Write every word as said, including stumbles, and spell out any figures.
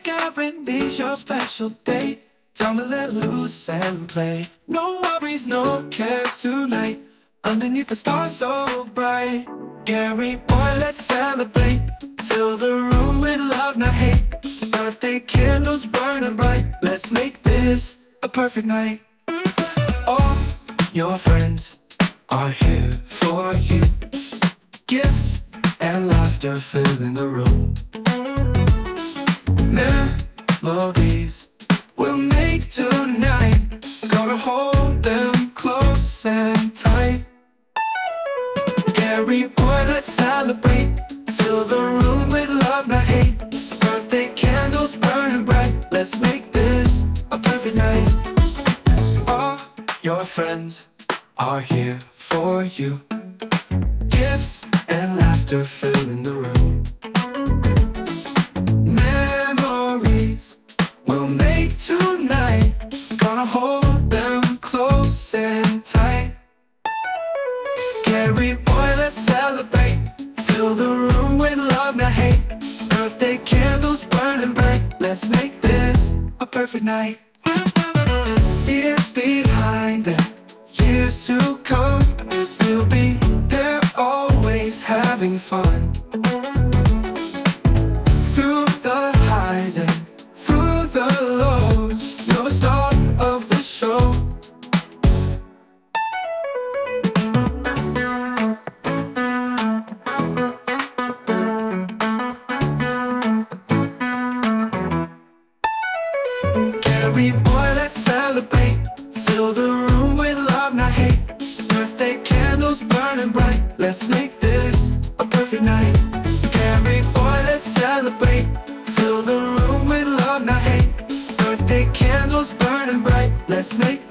guarantees your special day. Time to let loose and play. No worries, no cares tonight. Underneath the stars so bright. Gary boy, let's celebrate. Fill the room with love, not hate. Birthday candles burning bright. Let's make this a perfect night. All your friends are here for you. Gifts and laughter filling the room. Memories we'll make tonight. Gonna hold them close and tight. Gary boy, let's celebrate. Fill the room with love, not hate. Birthday candles burning bright. Let's make this a perfect night. All your friends are here for you. Gifts and laughter filling the room. Memories we'll make tonight. Gonna hold them close and tight. Gary boy, let's celebrate. Fill the room with love, not hate. Birthday candles burning bright. Let's make this a perfect night. Years behind and years to come, we'll be there always having fun. Through the highs and through the lows, you're the star of the show. Gary boy, let's celebrate. Fill the room with love, not hate. Birthday candles burning bright. Let's make this a perfect night. Gary boy, let's celebrate. Fill the room with love, not hate. Birthday candles burning bright. Let's make